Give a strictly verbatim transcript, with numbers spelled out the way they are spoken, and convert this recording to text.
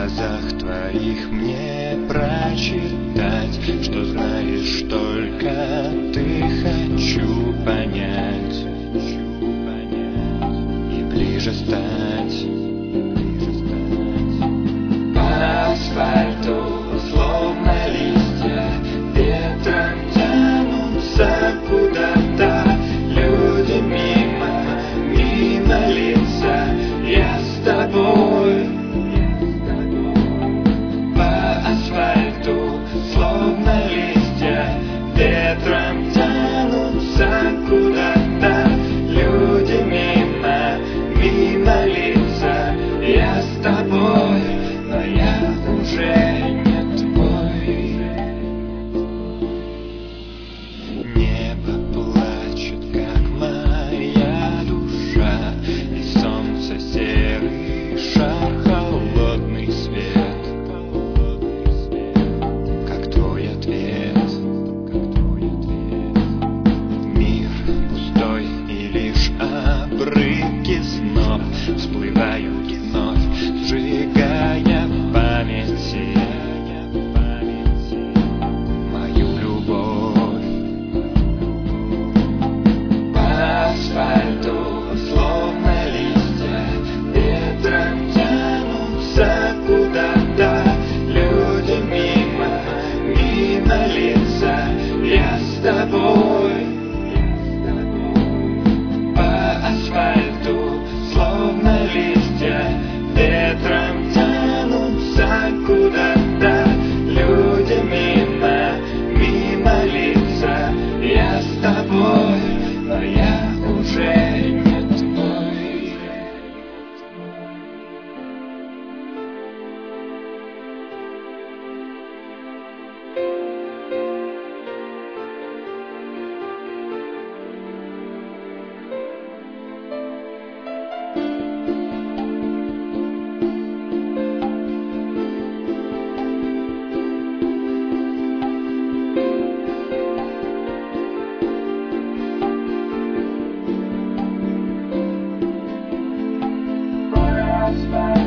глазах твоих мне прочитать, что знаешь только ты. Хочу понять и ближе стать. По асфальту словно листья ветром тянутся куда-то. Люди мимо, мимо лица. Я с тобой. По асфальту словно листья ветром тянутся куда-то. Люди мимо, мимо лица. Я с тобой, но я уже не твой. Небо плачет, как моя душа, и солнце серый шар, холодный свет, как твой ответ. Мир пустой, и лишь обрывки снов всплывают вновь, сжигая в памяти мою любовь. По асфальту словно листья ветром тянутся куда-то. Люди мимо, мимо лица. Я с тобой. По асфальту словно листья ветром тянутся куда-то. Люди мимо, мимо лица. Я с тобой, но я уже не твой. Bye.